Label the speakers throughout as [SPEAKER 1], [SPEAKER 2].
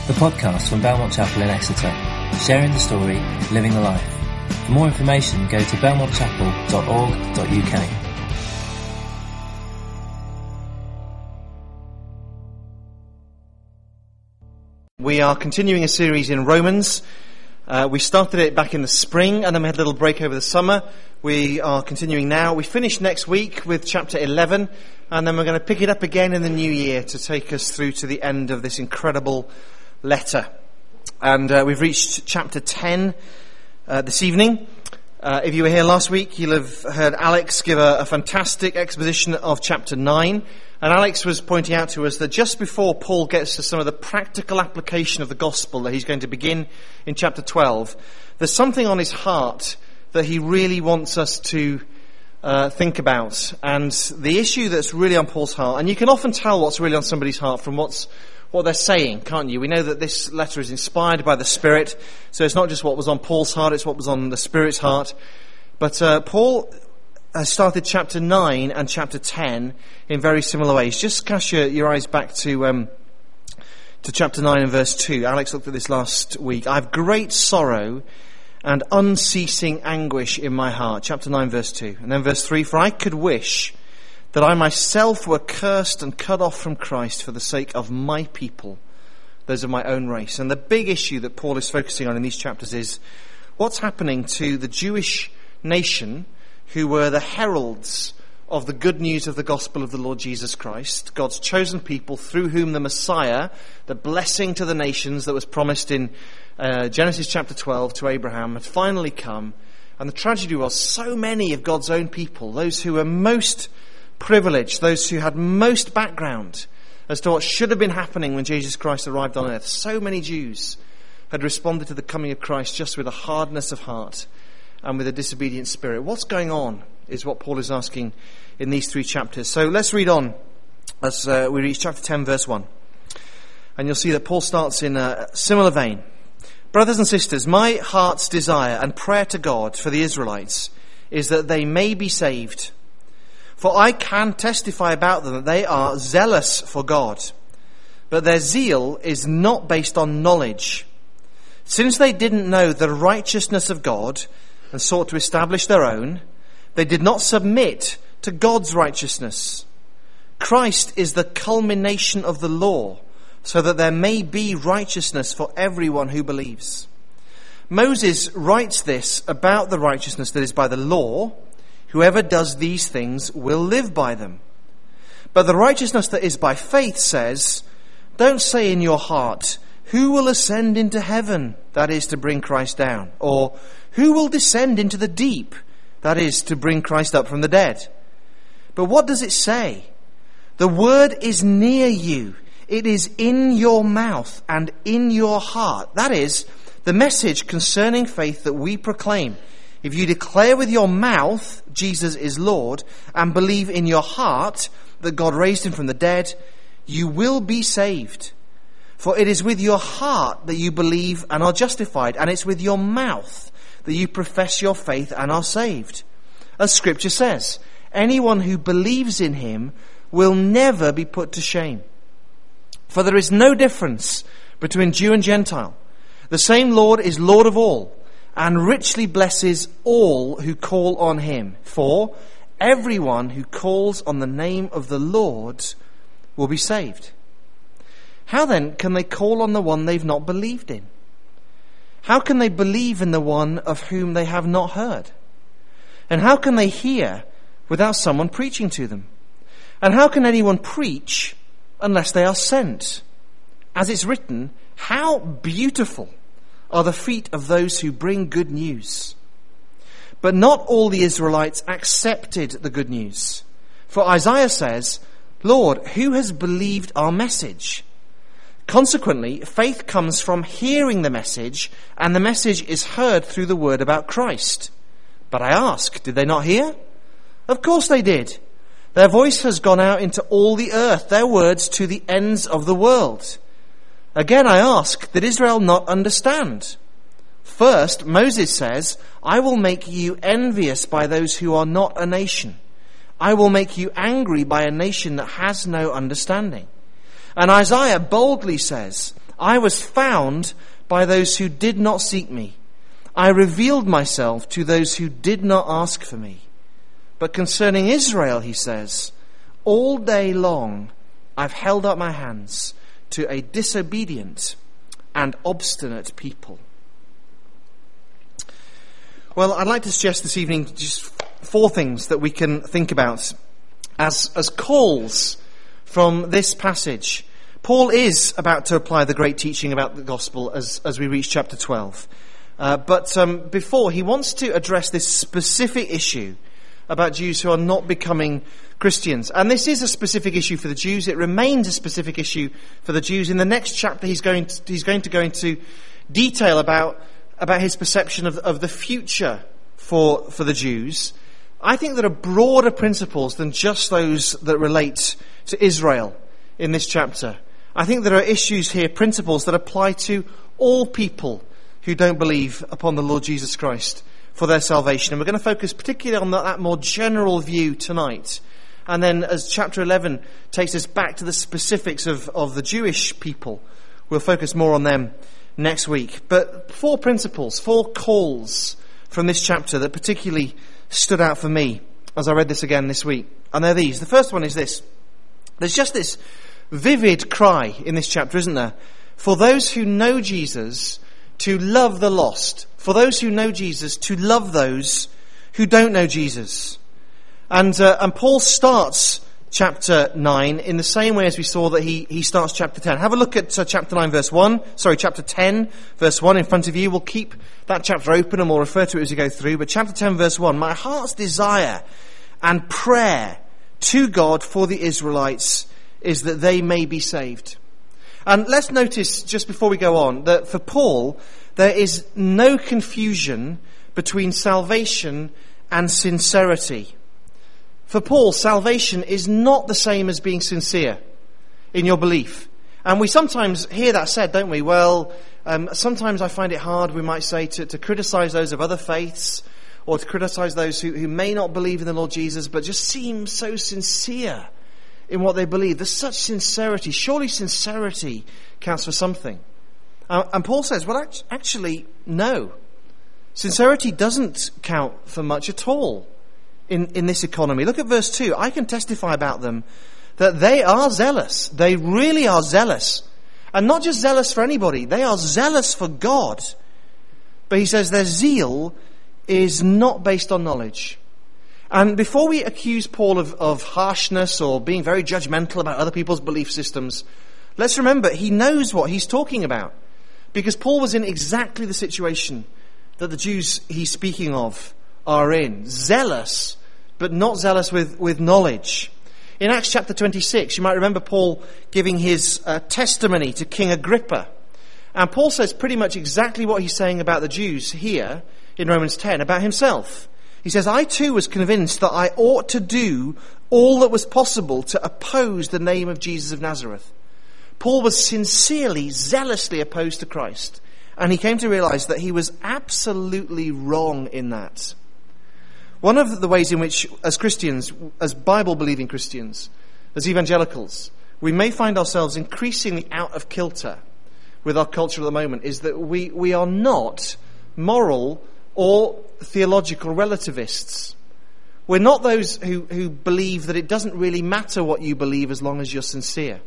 [SPEAKER 1] the podcast from Belmont Chapel in Exeter, sharing the story, living the life. For more information, go to belmontchapel.org.uk.
[SPEAKER 2] We are continuing a series in Romans. We started it back in the spring, and then we had a little break over the summer. We are continuing now. We finish next week with chapter 11, and then we're going to pick it up again in the new year to take us through to the end of this incredible letter. And we've reached chapter 10 this evening. If you were here last week, you'll have heard Alex give a fantastic exposition of chapter 9. And Alex was pointing out to us that just before Paul gets to some of the practical application of the gospel that he's going to begin in chapter 12, there's something on his heart that he really wants us to think about. And the issue that's really on Paul's heart, and you can often tell what's really on somebody's heart from what they're saying, can't you? We know that this letter is inspired by the Spirit, so it's not just what was on Paul's heart, it's what was on the Spirit's heart. But Paul has started chapter 9 and chapter 10 in very similar ways. Just cast your eyes back to chapter 9 and verse 2. Alex looked at this last week. I have great sorrow and unceasing anguish in my heart. Chapter 9 verse 2. And then verse 3, for I could wish that I myself were cursed and cut off from Christ for the sake of my people, those of my own race. And the big issue that Paul is focusing on in these chapters is what's happening to the Jewish nation who were the heralds of the good news of the gospel of the Lord Jesus Christ, God's chosen people through whom the Messiah, the blessing to the nations that was promised in Genesis chapter 12 to Abraham, had finally come. And the tragedy was so many of God's own people, those who were most privileged, those who had most background as to what should have been happening when Jesus Christ arrived on earth. So many Jews had responded to the coming of Christ just with a hardness of heart and with a disobedient spirit. What's going on is what Paul is asking in these 3 chapters. So let's read on as we reach chapter 10 verse 1. And you'll see that Paul starts in a similar vein. Brothers and sisters, my heart's desire and prayer to God for the Israelites is that they may be saved. For I can testify about them that they are zealous for God, but their zeal is not based on knowledge. Since they didn't know the righteousness of God and sought to establish their own, they did not submit to God's righteousness. Christ is the culmination of the law, so that there may be righteousness for everyone who believes. Moses writes this about the righteousness that is by the law. Whoever does these things will live by them. But the righteousness that is by faith says, don't say in your heart, who will ascend into heaven, that is to bring Christ down? Or who will descend into the deep, that is to bring Christ up from the dead? But what does it say? The word is near you. It is in your mouth and in your heart. That is the message concerning faith that we proclaim. If you declare with your mouth Jesus is Lord and believe in your heart that God raised him from the dead, you will be saved. For it is with your heart that you believe and are justified, and it's with your mouth that you profess your faith and are saved. As Scripture says, anyone who believes in him will never be put to shame. For there is no difference between Jew and Gentile. The same Lord is Lord of all, and richly blesses all who call on him. For everyone who calls on the name of the Lord will be saved. How then can they call on the one they've not believed in? How can they believe in the one of whom they have not heard? And how can they hear without someone preaching to them? And how can anyone preach unless they are sent? As it's written, how beautiful are the feet of those who bring good news. But not all the Israelites accepted the good news. For Isaiah says, Lord, who has believed our message? Consequently, faith comes from hearing the message, and the message is heard through the word about Christ. But I ask, did they not hear? Of course they did. Their voice has gone out into all the earth, their words to the ends of the world. Again I ask, did Israel not understand? First, Moses says, I will make you envious by those who are not a nation. I will make you angry by a nation that has no understanding. And Isaiah boldly says, I was found by those who did not seek me. I revealed myself to those who did not ask for me. But concerning Israel, he says, all day long I've held up my hands to a disobedient and obstinate people. Well, I'd like to suggest this evening just 4 things that we can think about as calls from this passage. Paul is about to apply the great teaching about the gospel as we reach chapter 12. But before, he wants to address this specific issue about Jews who are not becoming Christians. And this is a specific issue for the Jews. It remains a specific issue for the Jews. In the next chapter, he's going to go into detail about his perception of the future for the Jews. I think there are broader principles than just those that relate to Israel in this chapter. I think there are issues here, principles that apply to all people who don't believe upon the Lord Jesus Christ for their salvation. And we're going to focus particularly on that more general view tonight. And then as chapter 11 takes us back to the specifics of the Jewish people, we'll focus more on them next week. But 4 principles, 4 calls from this chapter that particularly stood out for me as I read this again this week. And they're these. The first one is this. There's just this vivid cry in this chapter, isn't there? For those who know Jesus, to love the lost. For those who know Jesus, to love those who don't know Jesus. And Paul starts chapter 9 in the same way as we saw that he starts chapter 10. Have a look at chapter 10 verse 1 in front of you. We'll keep that chapter open and we'll refer to it as we go through. But chapter 10 verse 1, my heart's desire and prayer to God for the Israelites is that they may be saved. And let's notice, just before we go on, that for Paul, there is no confusion between salvation and sincerity. For Paul, salvation is not the same as being sincere in your belief. And we sometimes hear that said, don't we? Well, sometimes I find it hard, we might say, to criticize those of other faiths, or to criticize those who may not believe in the Lord Jesus, but just seem so sincere in what they believe. There's such sincerity. Surely sincerity counts for something. And Paul says, well, actually, no. Sincerity doesn't count for much at all in this economy. Look at verse 2. I can testify about them that they are zealous. They really are zealous. And not just zealous for anybody. They are zealous for God. But he says their zeal is not based on knowledge. And before we accuse Paul of harshness or being very judgmental about other people's belief systems, let's remember he knows what he's talking about. Because Paul was in exactly the situation that the Jews he's speaking of are in. Zealous, but not zealous with knowledge. In Acts chapter 26, you might remember Paul giving his testimony to King Agrippa. And Paul says pretty much exactly what he's saying about the Jews here in Romans 10 about himself. He says, I too was convinced that I ought to do all that was possible to oppose the name of Jesus of Nazareth. Paul was sincerely, zealously opposed to Christ. And he came to realize that he was absolutely wrong in that. One of the ways in which, as Christians, as Bible-believing Christians, as evangelicals, we may find ourselves increasingly out of kilter with our culture at the moment is that we are not moral or theological relativists. We're not those who believe that it doesn't really matter what you believe as long as you're sincere.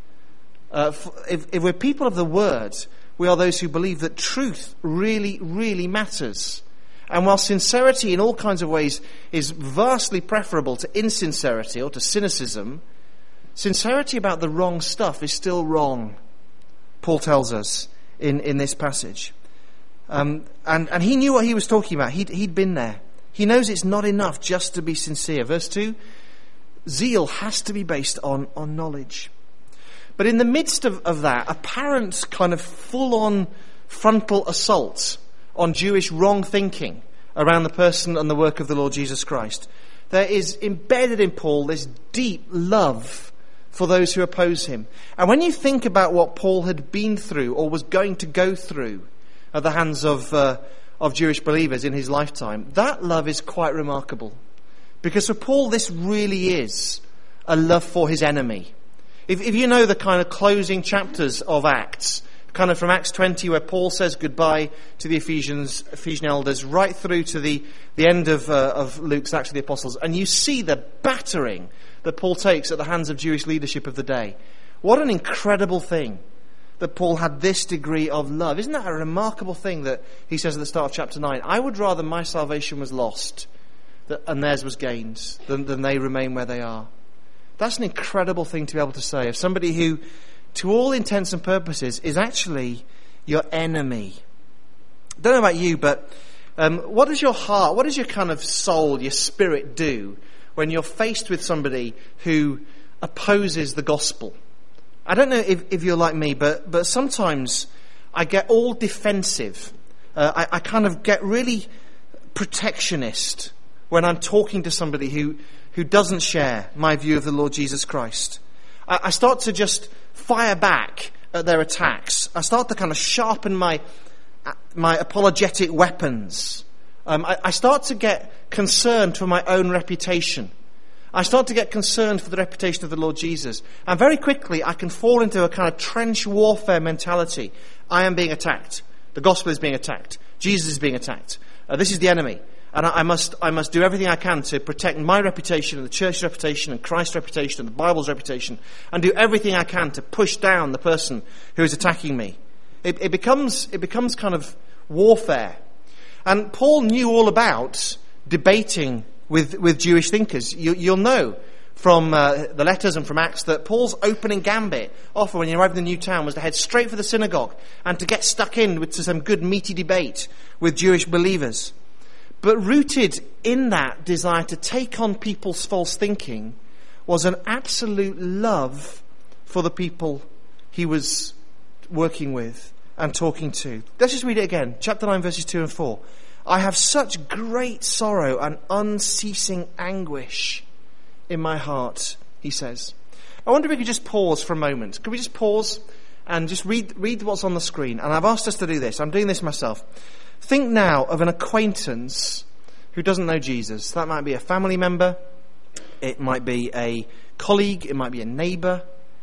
[SPEAKER 2] If we're people of the Word, we are those who believe that truth really, really matters. And while sincerity in all kinds of ways is vastly preferable to insincerity or to cynicism, sincerity about the wrong stuff is still wrong, Paul tells us in this passage. And he knew what he was talking about. He'd been there. He knows it's not enough just to be sincere. Verse 2, zeal has to be based on knowledge. But in the midst of that apparent kind of full-on frontal assault on Jewish wrong thinking around the person and the work of the Lord Jesus Christ, there is embedded in Paul this deep love for those who oppose him. And when you think about what Paul had been through or was going to go through at the hands of Jewish believers in his lifetime, that love is quite remarkable. Because for Paul, this really is a love for his enemy. If you know the kind of closing chapters of Acts, kind of from Acts 20, where Paul says goodbye to the Ephesian elders, right through to the end of Luke's Acts of the Apostles. And you see the battering that Paul takes at the hands of Jewish leadership of the day. What an incredible thing that Paul had this degree of love. Isn't that a remarkable thing that he says at the start of chapter 9? I would rather my salvation was lost and theirs was gained than they remain where they are. That's an incredible thing to be able to say of somebody who, to all intents and purposes, is actually your enemy. I don't know about you, but what does your heart, what does your kind of soul, your spirit do when you're faced with somebody who opposes the gospel? I don't know if you're like me, but sometimes I get all defensive. I kind of get really protectionist when I'm talking to somebody who doesn't share my view of the Lord Jesus Christ. I start to just fire back at their attacks. I start to kind of sharpen my apologetic weapons. I start to get concerned for my own reputation. I start to get concerned for the reputation of the Lord Jesus. And very quickly I can fall into a kind of trench warfare mentality. I am being attacked. The gospel is being attacked. Jesus is being attacked. This is the enemy. And I must do everything I can to protect my reputation and the church's reputation and Christ's reputation and the Bible's reputation, and do everything I can to push down the person who is attacking me. It becomes kind of warfare. And Paul knew all about debating with Jewish thinkers. You'll know from the letters and from Acts that Paul's opening gambit, often when he arrived in the new town, was to head straight for the synagogue and to get stuck in to some good meaty debate with Jewish believers. But rooted in that desire to take on people's false thinking was an absolute love for the people he was working with and talking to. Let's just read it again. Chapter 9, verses 2 and 4. I have such great sorrow and unceasing anguish in my heart, he says. I wonder if we could just pause for a moment. Could we just pause and just read what's on the screen? And I've asked us to do this. I'm doing this myself. Think now of an acquaintance who doesn't know Jesus. That might be a family member. It might be a colleague. It might be a neighbour.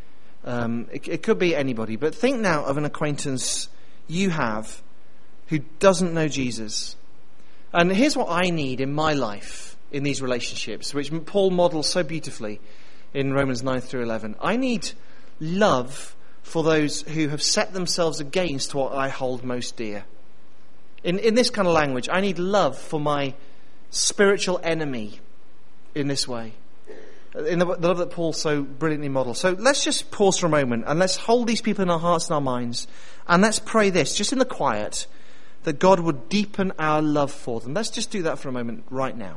[SPEAKER 2] It could be anybody. But think now of an acquaintance you have who doesn't know Jesus. And here's what I need in my life in these relationships, which Paul models so beautifully in Romans 9 through 11. I need love for those who have set themselves against what I hold most dear. In this kind of language, I need love for my spiritual enemy in this way. In the love that Paul so brilliantly models. So let's just pause for a moment and let's hold these people in our hearts and our minds. And let's pray this, just in the quiet, that God would deepen our love for them. Let's just do that for a moment right now.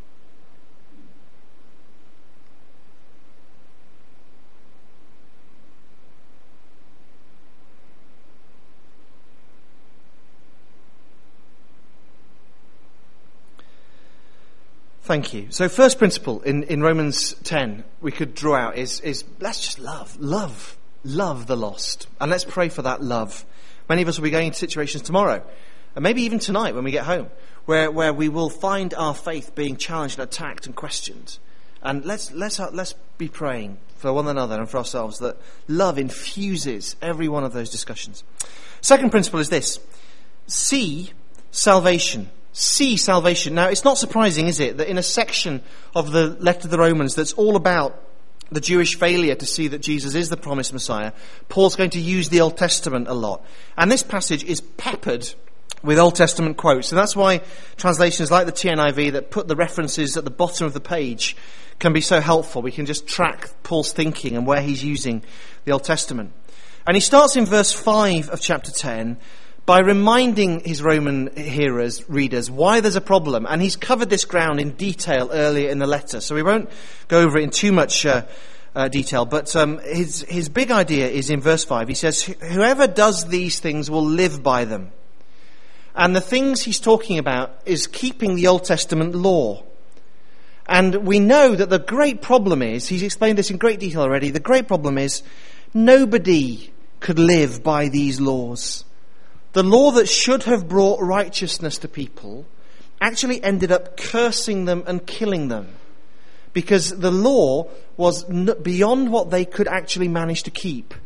[SPEAKER 2] Thank you. So first principle in Romans 10 we could draw out is let's just love the lost. And let's pray for that love. Many of us will be going into situations tomorrow, and maybe even tonight when we get home, where we will find our faith being challenged and attacked and questioned. And let's be praying for one another and for ourselves that love infuses every one of those discussions. Second principle is this: see salvation. See salvation. Now, it's not surprising, is it, that in a section of the letter to the Romans that's all about the Jewish failure to see that Jesus is the promised Messiah, Paul's going to use the Old Testament a lot. And this passage is peppered with Old Testament quotes. And that's why translations like the TNIV that put the references at the bottom of the page can be so helpful. We can just track Paul's thinking and where he's using the Old Testament. And he starts in verse 5 of chapter 10 by reminding his Roman readers, why there's a problem. And he's covered this ground in detail earlier in the letter, so we won't go over it in too much detail. But his big idea is in verse 5. He says, whoever does these things will live by them. And the things he's talking about is keeping the Old Testament law. And we know that the great problem is, he's explained this in great detail already, the great problem is nobody could live by these laws. The law that should have brought righteousness to people actually ended up cursing them and killing them, because the law was beyond what they could actually manage to keep.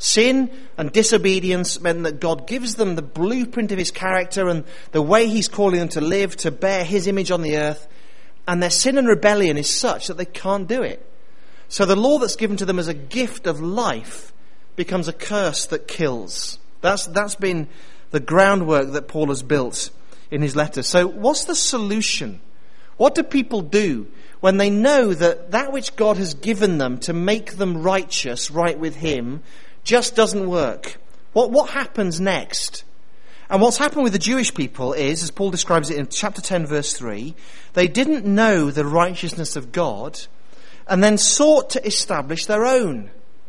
[SPEAKER 2] Sin and disobedience meant that God gives them the blueprint of his character and the way he's calling them to live, to bear his image on the earth. And their sin and rebellion is such that they can't do it. So the law that's given to them as a gift of life becomes a curse that kills. That's been the groundwork that Paul has built in his letter. So what's the solution? What do people do when they know that which God has given them to make them righteous, right with him, just doesn't work? What happens next? And what's happened with the Jewish people is, as Paul describes it in chapter 10, verse 3, they didn't know the righteousness of God and then sought to establish their own.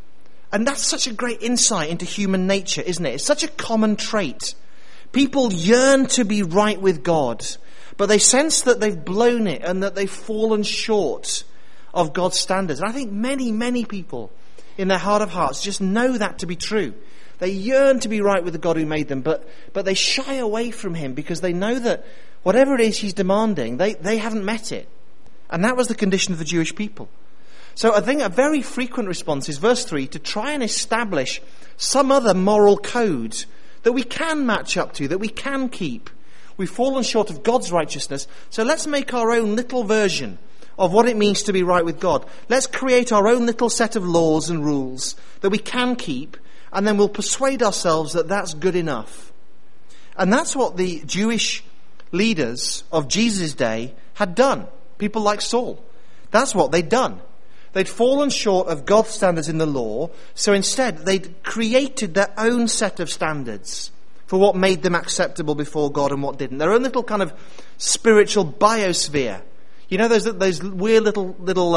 [SPEAKER 2] And that's such a great insight into human nature, isn't it? It's such a common trait. People yearn to be right with God, but they sense that they've blown it and that they've fallen short of God's standards. And I think many, many people in their heart of hearts just know that to be true. They yearn to be right with the God who made them, but they shy away from him because they know that whatever it is he's demanding, they haven't met it. And that was the condition of the Jewish people. So I think a very frequent response is verse 3, to try and establish some other moral code that we can match up to, that we can keep. We've fallen short of God's righteousness, so let's make our own little version of what it means to be right with God. Let's create our own little set of laws and rules that we can keep, and then we'll persuade ourselves that that's good enough. And that's what the Jewish leaders of Jesus' day had done. People like Saul. That's what they'd done. They'd fallen short of God's standards in the law, so instead they'd created their own set of standards for what made them acceptable before God and what didn't. Their own little kind of spiritual biosphere. You know those weird little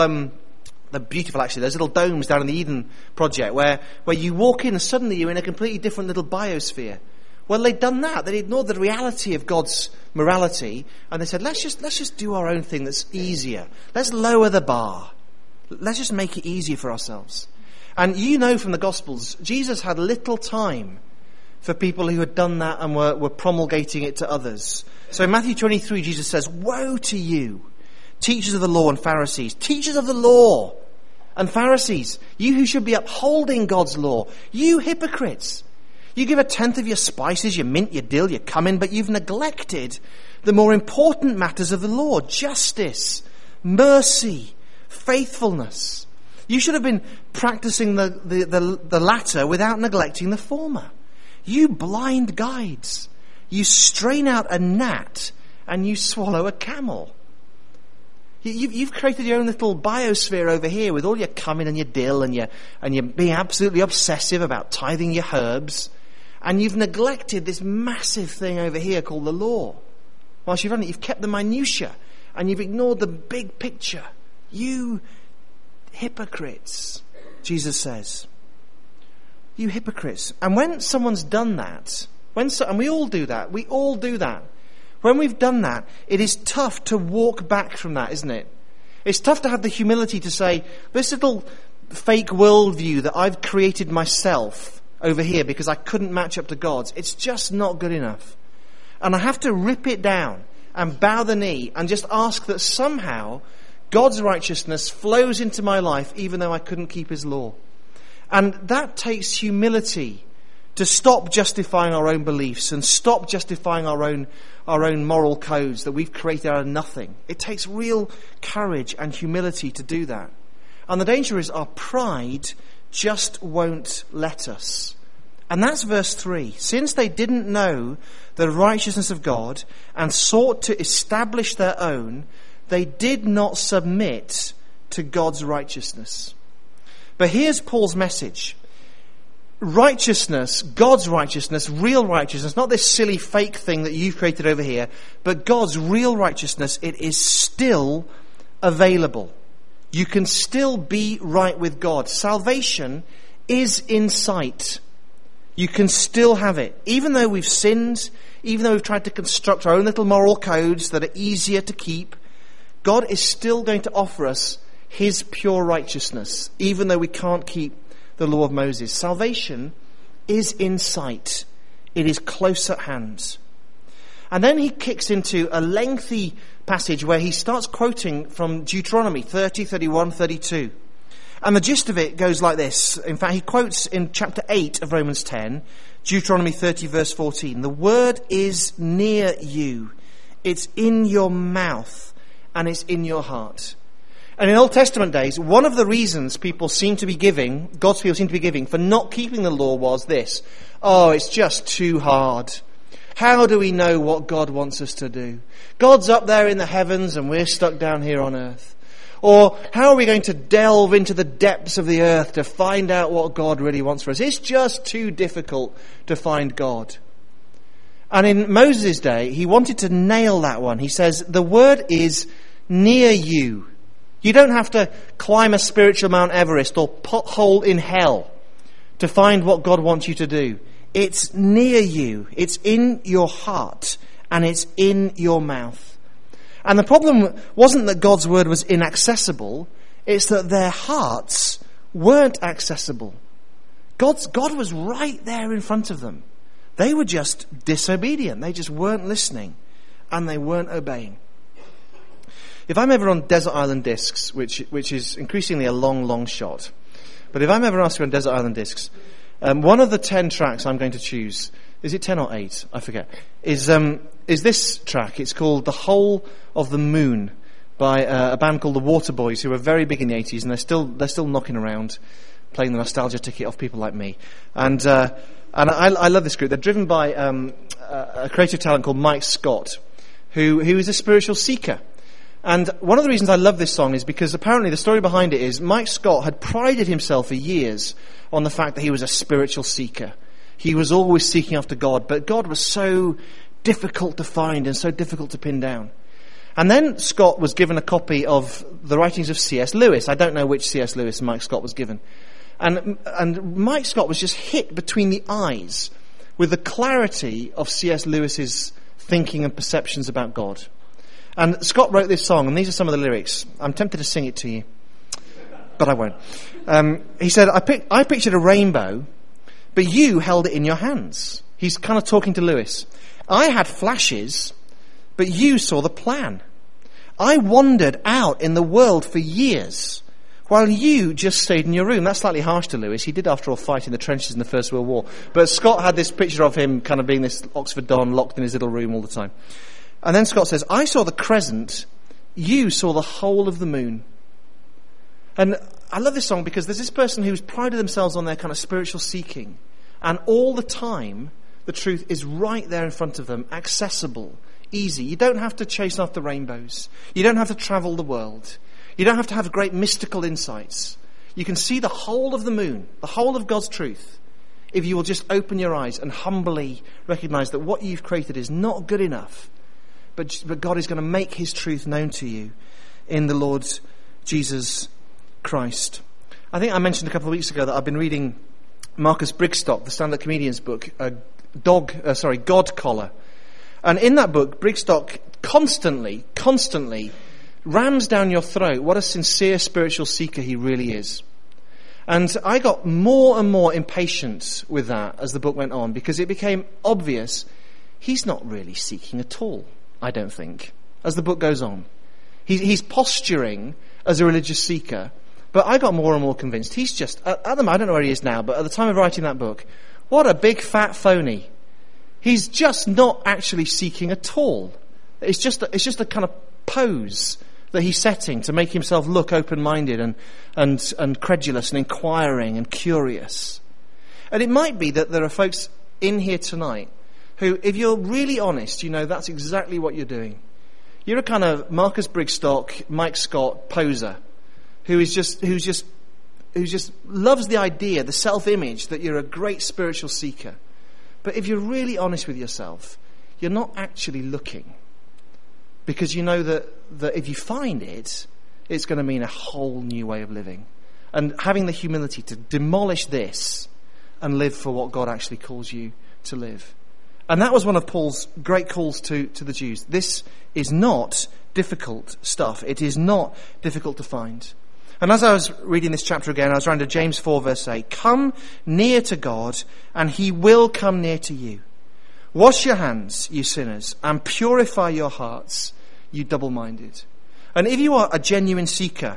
[SPEAKER 2] they're beautiful actually, those little domes down in the Eden Project where you walk in and suddenly you're in a completely different little biosphere. Well, they'd done that. They'd ignored the reality of God's morality, and they said, let's just do our own thing that's easier. Let's lower the bar. Let's just make it easier for ourselves. And you know from the Gospels, Jesus had little time for people who had done that and were promulgating it to others. So in Matthew 23, Jesus says, "Woe to you, teachers of the law and Pharisees, teachers of the law and Pharisees, you who should be upholding God's law, you hypocrites! You give 1/10 of your spices, your mint, your dill, your cumin, but you've neglected the more important matters of the law, justice, mercy, faithfulness. You should have been practicing the latter without neglecting the former. You blind guides, you strain out a gnat and you swallow a camel." You've created your own little biosphere over here with all your cumin and your dill and you're being absolutely obsessive about tithing your herbs, and you've neglected this massive thing over here called the law. Whilst you've done it, you've kept the minutiae and you've ignored the big picture. You hypocrites, Jesus says. You hypocrites. And when someone's done that, and we all do that, when we've done that, it is tough to walk back from that, isn't it? It's tough to have the humility to say, this little fake worldview that I've created myself over here because I couldn't match up to God's, it's just not good enough. And I have to rip it down and bow the knee and just ask that somehow God's righteousness flows into my life even though I couldn't keep his law. And that takes humility to stop justifying our own beliefs and stop justifying our own moral codes that we've created out of nothing. It takes real courage and humility to do that. And the danger is our pride just won't let us. And that's verse 3. Since they didn't know the righteousness of God and sought to establish their own, they did not submit to God's righteousness. But here's Paul's message. Righteousness, God's righteousness, real righteousness, not this silly fake thing that you've created over here, but God's real righteousness, it is still available. You can still be right with God. Salvation is in sight. You can still have it. Even though we've sinned, even though we've tried to construct our own little moral codes that are easier to keep, God is still going to offer us his pure righteousness, even though we can't keep the law of Moses. Salvation is in sight. It is close at hand. And then he kicks into a lengthy passage where he starts quoting from Deuteronomy 30, 31, 32. And the gist of it goes like this. In fact, he quotes in chapter 8 of Romans 10, Deuteronomy 30 verse 14, the word is near you. It's in your mouth and it's in your heart. And in Old Testament days, one of the reasons God's people seem to be giving for not keeping the law was this. Oh, it's just too hard. How do we know what God wants us to do? God's up there in the heavens and we're stuck down here on earth. Or how are we going to delve into the depths of the earth to find out what God really wants for us? It's just too difficult to find God. And in Moses' day, he wanted to nail that one. He says, the word is near you. You don't have to climb a spiritual Mount Everest or pothole in hell to find what God wants you to do. It's near you. It's in your heart and it's in your mouth. And the problem wasn't that God's word was inaccessible. It's that their hearts weren't accessible. God was right there in front of them. They were just disobedient. They just weren't listening and they weren't obeying. If I'm ever on Desert Island Discs, which is increasingly a long shot, but if I'm ever asked to go on Desert Island Discs, one of the 10 tracks I'm going to choose, is it 10 or 8? I forget. Is this track. It's called The Whole of the Moon by a band called the Waterboys, who were very big in the 80s, and they're still knocking around, playing the nostalgia ticket off people like me. And I love this group. They're driven by a creative talent called Mike Scott, who is a spiritual seeker. And one of the reasons I love this song is because apparently the story behind it is Mike Scott had prided himself for years on the fact that he was a spiritual seeker. He was always seeking after God, but God was so difficult to find and so difficult to pin down. And then Scott was given a copy of the writings of C.S. Lewis. I don't know which C.S. Lewis Mike Scott was given. And Mike Scott was just hit between the eyes with the clarity of C.S. Lewis's thinking and perceptions about God. And Scott wrote this song, and these are some of the lyrics. I'm tempted to sing it to you, but I won't. He said, I pictured a rainbow, but you held it in your hands. He's kind of talking to Lewis. I had flashes, but you saw the plan. I wandered out in the world for years, while you just stayed in your room. That's slightly harsh to Lewis. He did, after all, fight in the trenches in the First World War. But Scott had this picture of him kind of being this Oxford Don, locked in his little room all the time. And then Scott says, I saw the crescent, you saw the whole of the moon. And I love this song because there's this person who's prided themselves on their kind of spiritual seeking. And all the time, the truth is right there in front of them, accessible, easy. You don't have to chase after rainbows. You don't have to travel the world. You don't have to have great mystical insights. You can see the whole of the moon, the whole of God's truth, if you will just open your eyes and humbly recognize that what you've created is not good enough. But God is going to make his truth known to you in the Lord Jesus Christ. I think I mentioned a couple of weeks ago that I've been reading Marcus Brigstock, the stand-up comedian's book, God Collar. And in that book, Brigstock constantly rams down your throat what a sincere spiritual seeker he really is. And I got more and more impatient with that as the book went on, because it became obvious he's not really seeking at all, I don't think, as the book goes on. He's posturing as a religious seeker, but I got more and more convinced he's just, I don't know where he is now, but at the time of writing that book, what a big fat phony. He's just not actually seeking at all. It's just a kind of pose that he's setting to make himself look open-minded and credulous and inquiring and curious. And it might be that there are folks in here tonight who, if you're really honest, you know that's exactly what you're doing. You're a kind of Marcus Brigstock, Mike Scott poser who just loves the idea, the self-image that you're a great spiritual seeker. But if you're really honest with yourself, you're not actually looking. Because you know that if you find it, it's going to mean a whole new way of living. And having the humility to demolish this and live for what God actually calls you to live. And that was one of Paul's great calls to the Jews. This is not difficult stuff. It is not difficult to find. And as I was reading this chapter again, I was around to James 4 verse 8. Come near to God, and he will come near to you. Wash your hands, you sinners, and purify your hearts, you double-minded. And if you are a genuine seeker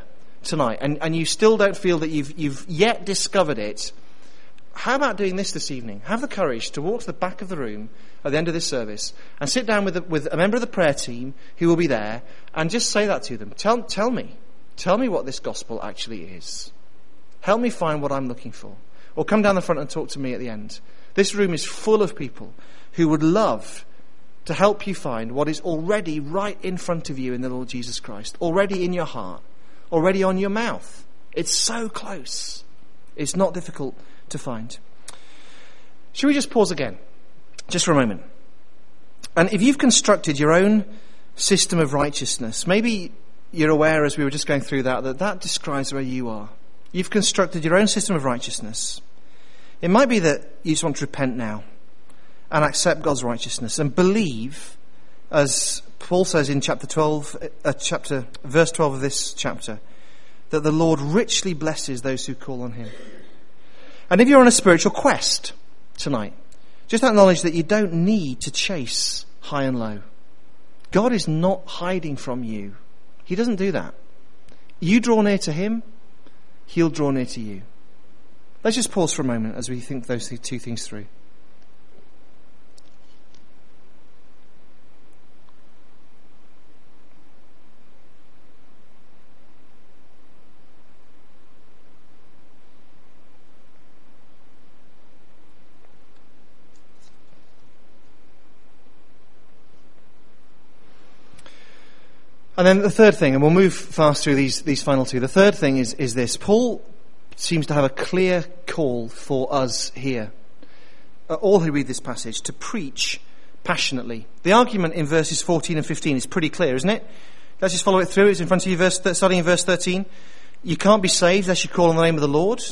[SPEAKER 2] tonight, and you still don't feel that you've yet discovered it, how about doing this evening? Have the courage to walk to the back of the room at the end of this service and sit down with a member of the prayer team who will be there and just say that to them. Tell me what this gospel actually is. Help me find what I'm looking for. Or come down the front and talk to me at the end. This room is full of people who would love to help you find what is already right in front of you in the Lord Jesus Christ, already in your heart, already on your mouth. It's so close. It's not difficult to find. Should we just pause again, just for a moment? And if you've constructed your own system of righteousness, maybe you're aware, as we were just going through that describes where you are. You've constructed your own system of righteousness. It might be that you just want to repent now and accept God's righteousness and believe, as Paul says in verse 12 of this chapter, that the Lord richly blesses those who call on him. And if you're on a spiritual quest tonight, just acknowledge that you don't need to chase high and low. God is not hiding from you. He doesn't do that. You draw near to him, he'll draw near to you. Let's just pause for a moment as we think those two things through. And then the third thing, and we'll move fast through these final two. The third thing is this. Paul seems to have a clear call for us here, all who read this passage, to preach passionately. The argument in verses 14 and 15 is pretty clear, isn't it? Let's just follow it through. It's in front of you, starting in verse 13. You can't be saved unless you call on the name of the Lord.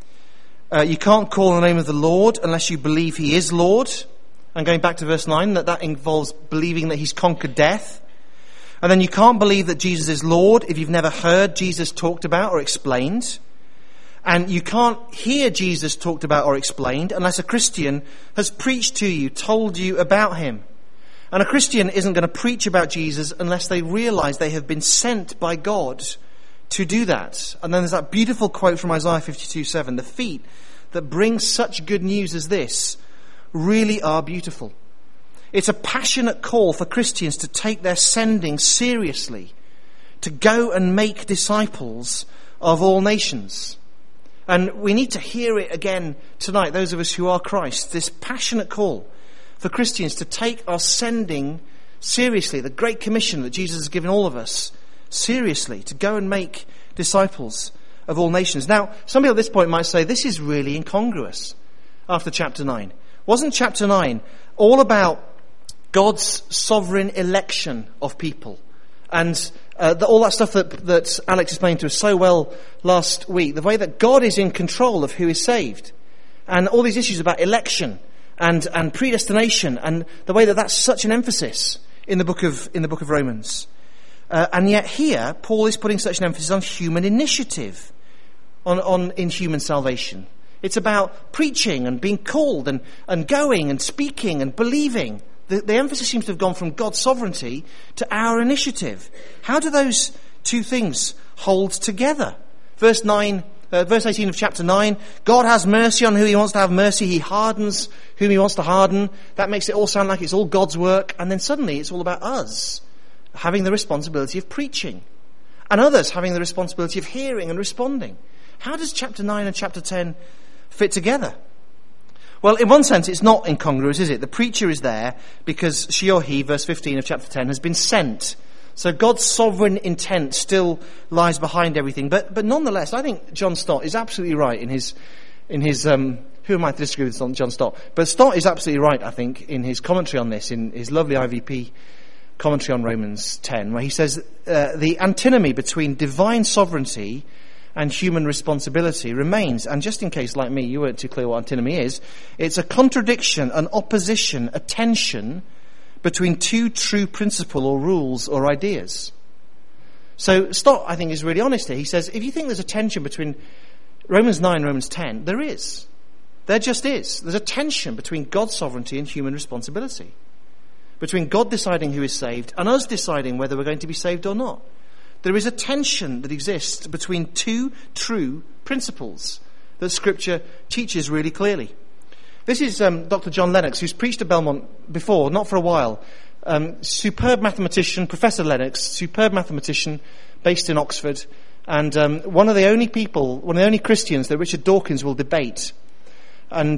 [SPEAKER 2] You can't call on the name of the Lord unless you believe he is Lord. And going back to verse 9, that involves believing that he's conquered death. And then you can't believe that Jesus is Lord if you've never heard Jesus talked about or explained. And you can't hear Jesus talked about or explained unless a Christian has preached to you, told you about him. And a Christian isn't going to preach about Jesus unless they realize they have been sent by God to do that. And then there's that beautiful quote from Isaiah 52:7. The feet that bring such good news as this really are beautiful. It's a passionate call for Christians to take their sending seriously, to go and make disciples of all nations. And we need to hear it again tonight, those of us who are Christ, this passionate call for Christians to take our sending seriously, the Great Commission that Jesus has given all of us seriously, to go and make disciples of all nations. Now, some people at this point might say, this is really incongruous after chapter 9. Wasn't chapter 9 all about God's sovereign election of people? And all that stuff that Alex explained to us so well last week, the way that God is in control of who is saved, and all these issues about election and predestination, and the way that that's such an emphasis in the book of Romans. And yet here, Paul is putting such an emphasis on human initiative, in human salvation. It's about preaching and being called and going and speaking and believing. The emphasis seems to have gone from God's sovereignty to our initiative. How do those two things hold together? Verse 18 of chapter 9, God has mercy on who he wants to have mercy. He hardens whom he wants to harden. That makes it all sound like it's all God's work. And then suddenly it's all about us having the responsibility of preaching, and others having the responsibility of hearing and responding. How does chapter 9 and chapter 10 fit together? Well, in one sense, it's not incongruous, is it? The preacher is there because she or he, verse 15 of chapter 10, has been sent. So God's sovereign intent still lies behind everything. But nonetheless, I think John Stott is absolutely right in his who am I to disagree with John Stott? But Stott is absolutely right, I think, in his commentary on this, in his lovely IVP commentary on Romans 10, where he says the antinomy between divine sovereignty and human responsibility remains. And just in case, like me, you weren't too clear what antinomy is, it's a contradiction, an opposition, a tension between two true principle or rules or ideas. So Stott, I think, is really honest here. He says, if you think there's a tension between Romans 9 and Romans 10, there is. There just is. There's a tension between God's sovereignty and human responsibility. Between God deciding who is saved and us deciding whether we're going to be saved or not. there is a tension that exists between two true principles that Scripture teaches really clearly. This is Dr. John Lennox, who's preached at Belmont before, not for a while. Superb mathematician, Professor Lennox, superb mathematician, based in Oxford, and one of the only Christians that Richard Dawkins will debate. And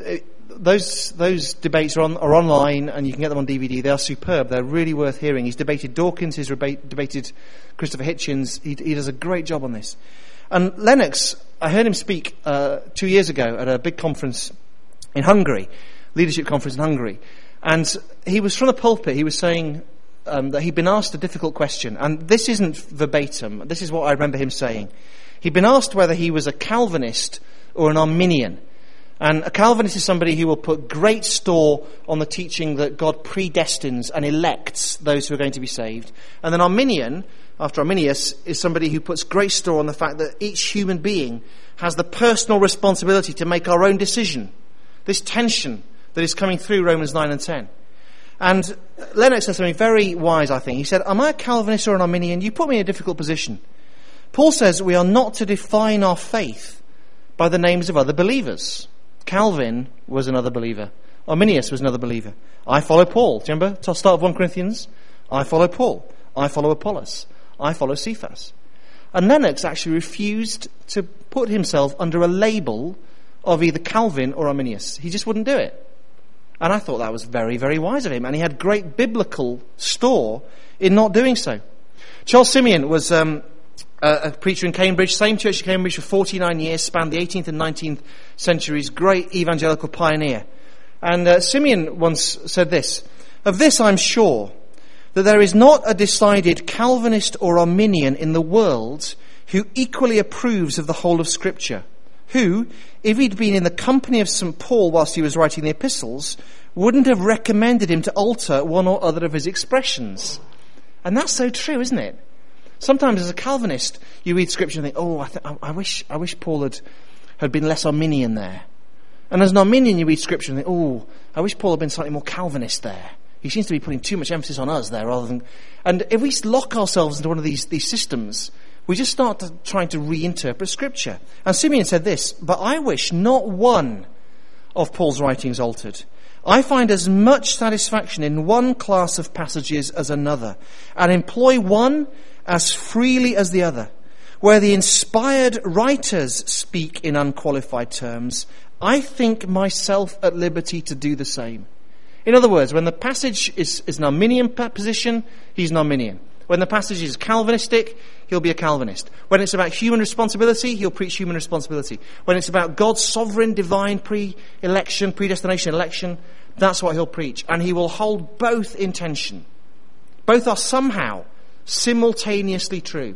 [SPEAKER 2] those debates are online, and you can get them on DVD. They are superb. They're really worth hearing. He's debated Dawkins. He's debated Christopher Hitchens. He does a great job on this. And Lennox, I heard him speak 2 years ago at a big conference in Hungary, leadership conference in Hungary. And he was from the pulpit. He was saying that he'd been asked a difficult question. And this isn't verbatim. This is what I remember him saying. He'd been asked whether he was a Calvinist or an Arminian. And a Calvinist is somebody who will put great store on the teaching that God predestines and elects those who are going to be saved. And an Arminian, after Arminius, is somebody who puts great store on the fact that each human being has the personal responsibility to make our own decision. This tension that is coming through Romans 9 and 10. And Lennox said something very wise, I think. He said, am I a Calvinist or an Arminian? You put me in a difficult position. Paul says we are not to define our faith by the names of other believers. Calvin was another believer. Arminius was another believer. I follow Paul. Do you remember? Start of 1 Corinthians. I follow Paul. I follow Apollos. I follow Cephas. And Lennox actually refused to put himself under a label of either Calvin or Arminius. He just wouldn't do it. And I thought that was very, very wise of him. And he had great biblical store in not doing so. Charles Simeon was a preacher in Cambridge, same church in Cambridge for 49 years, spanned the 18th and 19th centuries, great evangelical pioneer. And Simeon once said this, of this I'm sure, that there is not a decided Calvinist or Arminian in the world who equally approves of the whole of Scripture, who, if he'd been in the company of St. Paul whilst he was writing the epistles, wouldn't have recommended him to alter one or other of his expressions. And that's so true, isn't it? Sometimes as a Calvinist, you read Scripture and think, I wish Paul had been less Arminian there. And as an Arminian, you read Scripture and think, I wish Paul had been slightly more Calvinist there. He seems to be putting too much emphasis on us there rather than... And if we lock ourselves into one of these systems, we just start trying to reinterpret Scripture. And Simeon said this, but I wish not one of Paul's writings altered. I find as much satisfaction in one class of passages as another, and employ one as freely as the other. Where the inspired writers speak in unqualified terms, I think myself at liberty to do the same. In other words, when the passage is an Arminian position, he's an Arminian. When the passage is Calvinistic, he'll be a Calvinist. When it's about human responsibility, he'll preach human responsibility. When it's about God's sovereign, divine pre-election, predestination, election, that's what he'll preach. And he will hold both in tension. Both are somehow simultaneously true.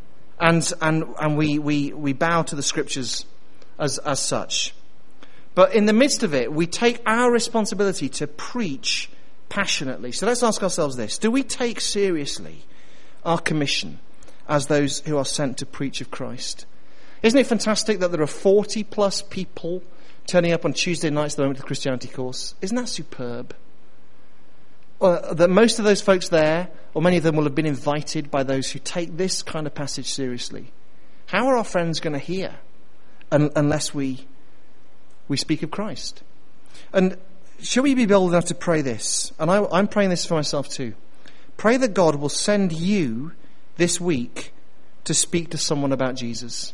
[SPEAKER 2] And we bow to the Scriptures as such. But in the midst of it, we take our responsibility to preach passionately. So let's ask ourselves this. Do we take seriously our commission as those who are sent to preach of Christ? Isn't it fantastic that there are 40 plus people turning up on Tuesday nights at the moment to the Christianity course? Isn't that superb? That most of those folks there, or many of them, will have been invited by those who take this kind of passage seriously. How are our friends going to hear unless we speak of Christ? And shall we be bold enough to pray this? And I'm praying this for myself too. Pray that God will send you this week to speak to someone about Jesus.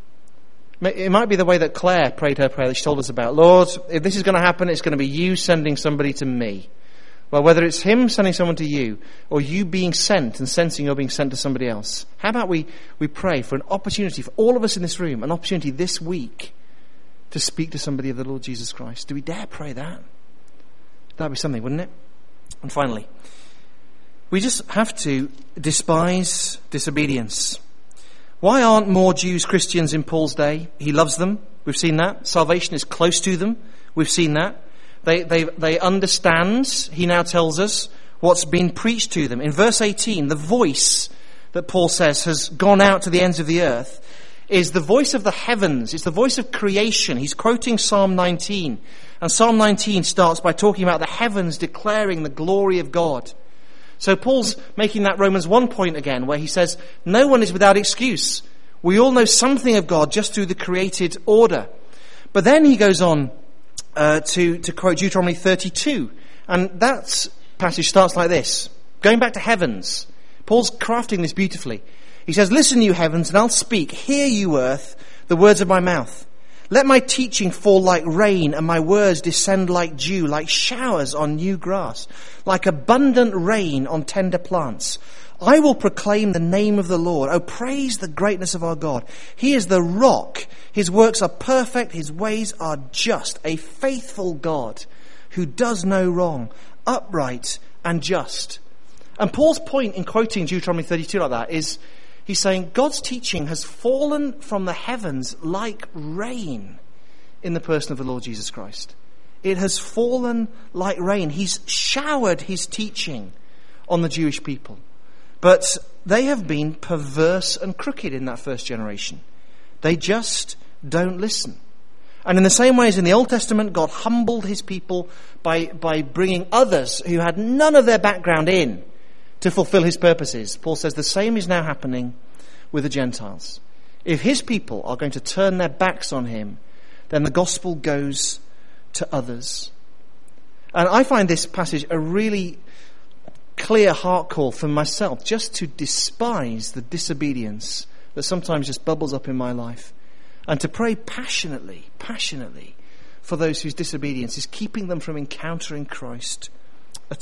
[SPEAKER 2] It might be the way that Claire prayed her prayer that she told us about. Lord, if this is going to happen, it's going to be you sending somebody to me. Well, whether it's him sending someone to you or you being sent and sensing you're being sent to somebody else, how about we pray for an opportunity for all of us in this room, an opportunity this week to speak to somebody of the Lord Jesus Christ? Do we dare pray that? That'd be something, wouldn't it? And finally, we just have to despise disobedience. Why aren't more Jews Christians in Paul's day? He loves them. We've seen that. Salvation is close to them. We've seen that. They understand, he now tells us, what's been preached to them. In verse 18, the voice that Paul says has gone out to the ends of the earth is the voice of the heavens. It's the voice of creation. He's quoting Psalm 19. And Psalm 19 starts by talking about the heavens declaring the glory of God. So Paul's making that Romans 1 point again, where he says, no one is without excuse. We all know something of God just through the created order. But then he goes on to quote Deuteronomy 32. And that passage starts like this. Going back to heavens. Paul's crafting this beautifully. He says, listen, you heavens, and I'll speak. Hear, you earth, the words of my mouth. Let my teaching fall like rain, and my words descend like dew, like showers on new grass, like abundant rain on tender plants. I will proclaim the name of the Lord. Oh, praise the greatness of our God. He is the rock. His works are perfect. His ways are just. A faithful God who does no wrong, upright and just. And Paul's point in quoting Deuteronomy 32 like that is, he's saying God's teaching has fallen from the heavens like rain in the person of the Lord Jesus Christ. It has fallen like rain. He's showered his teaching on the Jewish people. But they have been perverse and crooked in that first generation. They just don't listen. And in the same way as in the Old Testament, God humbled his people by bringing others who had none of their background in to fulfill his purposes. Paul says the same is now happening with the Gentiles. If his people are going to turn their backs on him, then the gospel goes to others. And I find this passage a really clear heart call for myself, just to despise the disobedience that sometimes just bubbles up in my life, and to pray passionately for those whose disobedience is keeping them from encountering Christ